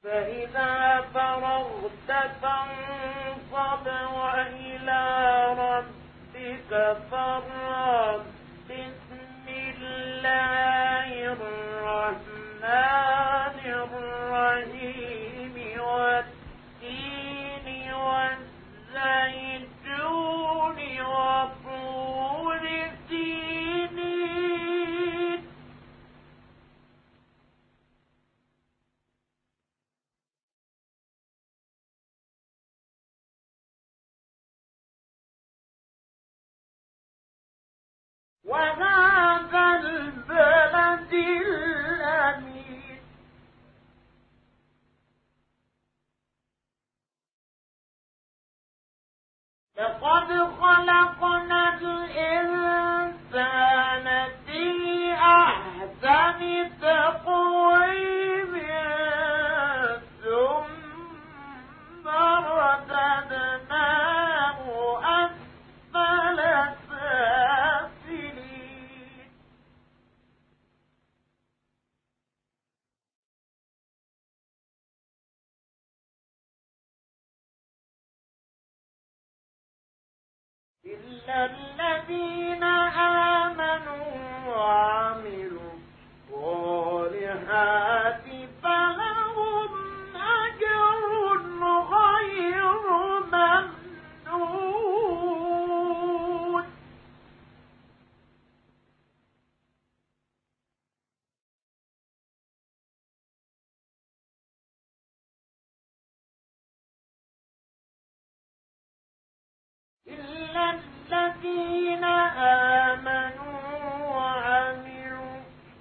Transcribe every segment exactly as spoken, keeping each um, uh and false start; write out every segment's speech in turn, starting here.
فإذا فرغت فانصب وإلى ربك فارغب. بسم الله الرحمن الرحيم والتين والزيتون وطور سينين. وهذا البلد الأمين. لقد خلقنا الإنسان في أحسن تقويم ثم رددناه أسفل سافلين. إلا الذين آمنوا وعملوا الصالحات فلهم أجر غير ممنون. إلا الذين آمنوا وعملوا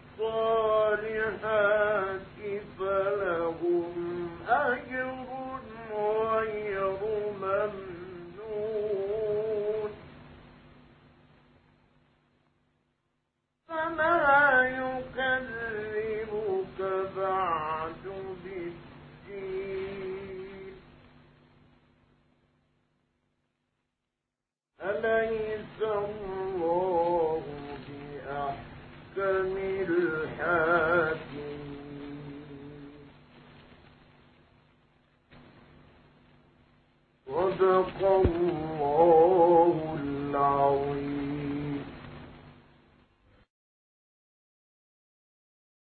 الصالحات فلهم أجر غير ممنون. فما يكذبك بعد بالدين. أليس الله بأحكم الحاكمين. صدق الله.